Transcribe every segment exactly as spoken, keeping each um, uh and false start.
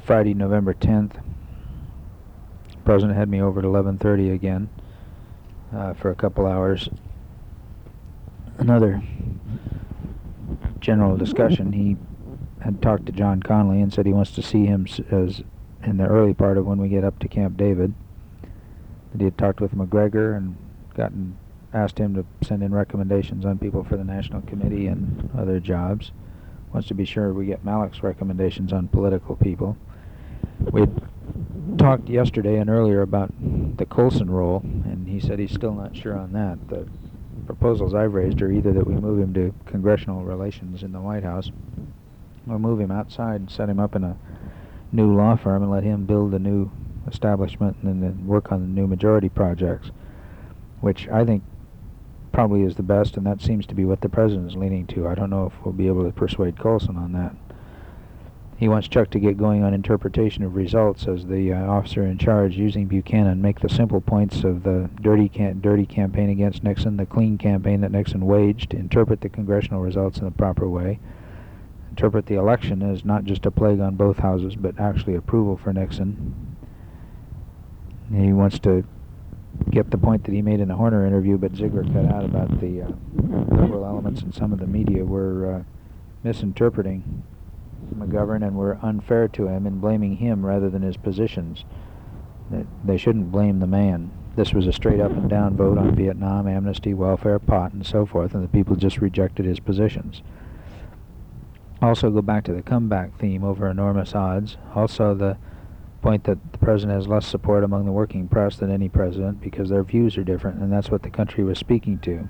Friday, November tenth. The President had me over at eleven thirty again uh, for a couple hours. Another general discussion. He had talked to John Connally and said he wants to see him s as in the early part of when we get up to Camp David. That he had talked with McGregor and gotten asked him to send in recommendations on people for the National Committee and other jobs. Wants to be sure we get Malik's recommendations on political people. We had talked yesterday and earlier about the Colson role, and he said he's still not sure on that. The proposals I've raised are either that we move him to congressional relations in the White House, or move him outside and set him up in a new law firm and let him build a new establishment and then work on the new majority projects, which I think probably is the best, and that seems to be what the President is leaning to. I don't know if we'll be able to persuade Colson on that. He wants Chuck to get going on interpretation of results as the uh, officer in charge, using Buchanan, make the simple points of the dirty, can dirty campaign against Nixon, the clean campaign that Nixon waged, interpret the congressional results in the proper way, interpret the election as not just a plague on both houses, but actually approval for Nixon. He wants to get the point that he made in the Horner interview, but Ziegler cut out, about the uh, liberal elements in some of the media were uh, misinterpreting McGovern and were unfair to him in blaming him rather than his positions. That they shouldn't blame the man. This was a straight up and down vote on Vietnam, amnesty, welfare, pot, and so forth, and the people just rejected his positions. Also go back to the comeback theme over enormous odds. Also the point that the President has less support among the working press than any president because their views are different, and that's what the country was speaking to.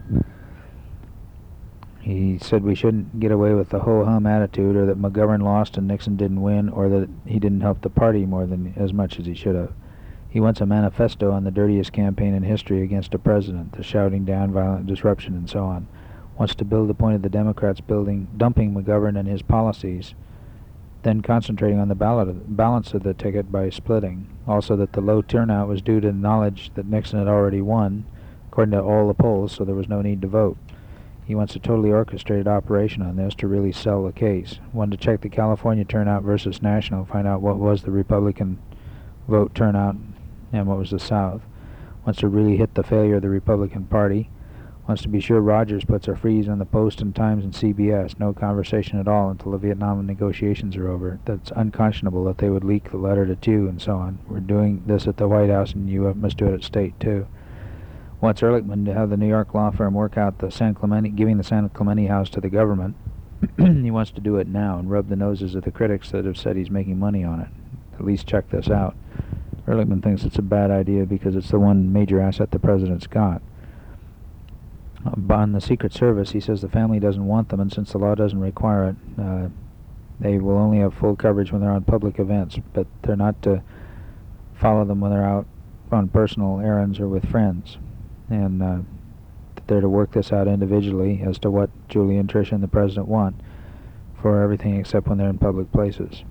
He said we shouldn't get away with the ho-hum attitude, or that McGovern lost and Nixon didn't win, or that he didn't help the party more than as much as he should have. He wants a manifesto on the dirtiest campaign in history against a president, the shouting down, violent disruption, and so on. Wants to build the point of the Democrats building, dumping McGovern and his policies, then concentrating on the ballot, balance of the ticket by splitting. Also that the low turnout was due to the knowledge that Nixon had already won, according to all the polls, so there was no need to vote. He wants a totally orchestrated operation on this to really sell the case. Wanted to check the California turnout versus national, find out what was the Republican vote turnout and what was the South. Wants to really hit the failure of the Republican Party. Wants to be sure Rogers puts a freeze on the Post and Times and C B S. No conversation at all until the Vietnam negotiations are over. That's unconscionable that they would leak the letter to Tew and so on. We're doing this at the White House, and you must do it at State too. Wants Ehrlichman to have the New York law firm work out the San Clemente, giving the San Clemente house to the government. He wants to do it now and rub the noses of the critics that have said he's making money on it. At least check this out. Ehrlichman thinks it's a bad idea because it's the one major asset the President's got. On the Secret Service, he says the family doesn't want them, and since the law doesn't require it, uh, they will only have full coverage when they're on public events, but they're not to follow them when they're out on personal errands or with friends. And uh, they're to work this out individually as to what Julie and Tricia and the President want for everything except when they're in public places.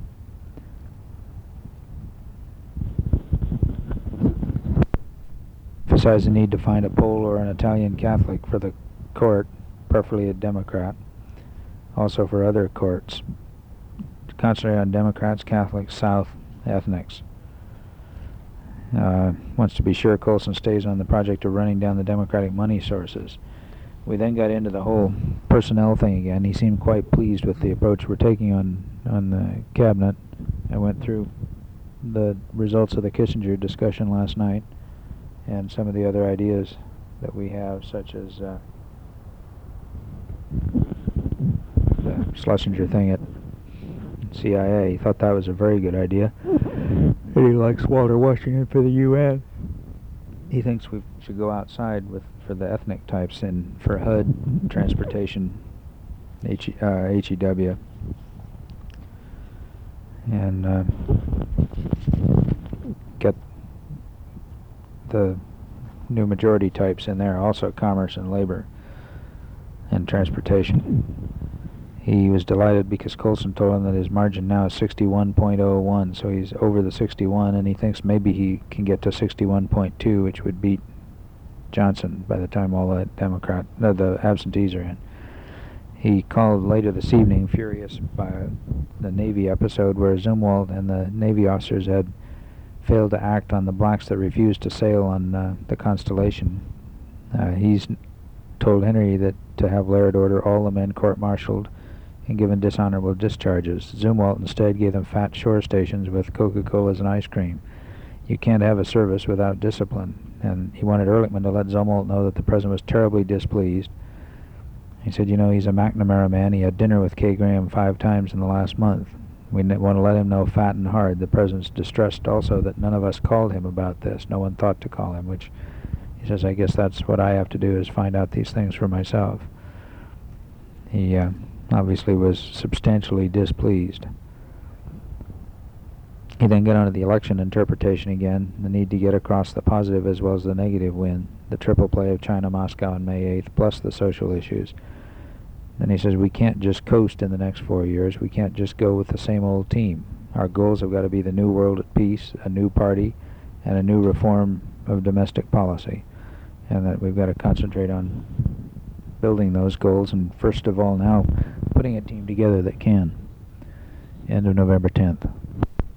Emphasize the need to find a Pole or an Italian Catholic for the court, preferably a Democrat. Also for other courts, concentrate on Democrats, Catholics, South, ethnics. Uh, wants to be sure Colson stays on the project of running down the Democratic money sources. We then got into the whole personnel thing again. He seemed quite pleased with the approach we're taking on, on the cabinet. I went through the results of the Kissinger discussion last night and some of the other ideas that we have, such as uh, the Schlesinger thing at C I A. He thought that was a very good idea. And he likes Walter Washington for the U N. He thinks we should go outside with for the ethnic types and for H U D, transportation, H E, uh, H E W, and uh, get the new majority types in there, also commerce and labor and transportation. He was delighted because Colson told him that his margin now is sixty-one point oh one, so he's over the sixty-one, and he thinks maybe he can get to sixty-one point two, which would beat Johnson by the time all the Democrat, no, the absentees are in. he called later this evening, furious by the Navy episode where Zumwalt and the Navy officers had failed to act on the blacks that refused to sail on uh, the Constellation. Uh, he's told Henry that to have Laird order all the men court-martialed and given dishonorable discharges. Zumwalt instead gave them fat shore stations with Coca-Colas and ice cream. You can't have a service without discipline. And he wanted Ehrlichman to let Zumwalt know that the president was terribly displeased. He said, you know, he's a McNamara man. He had dinner with Kay Graham five times in the last month. We want to let him know fat and hard. The president's distressed also that none of us called him about this. No one thought to call him, which he says, I guess that's what I have to do, is find out these things for myself. He uh, obviously was substantially displeased. He then got on to the election interpretation again, the need to get across the positive as well as the negative win, the triple play of China, Moscow on May eighth, plus the social issues. Then he says, we can't just coast in the next four years. We can't just go with the same old team. Our goals have got to be the new world at peace, a new party, and a new reform of domestic policy. And that we've got to concentrate on building those goals, and first of all now, putting a team together that can. End of November tenth.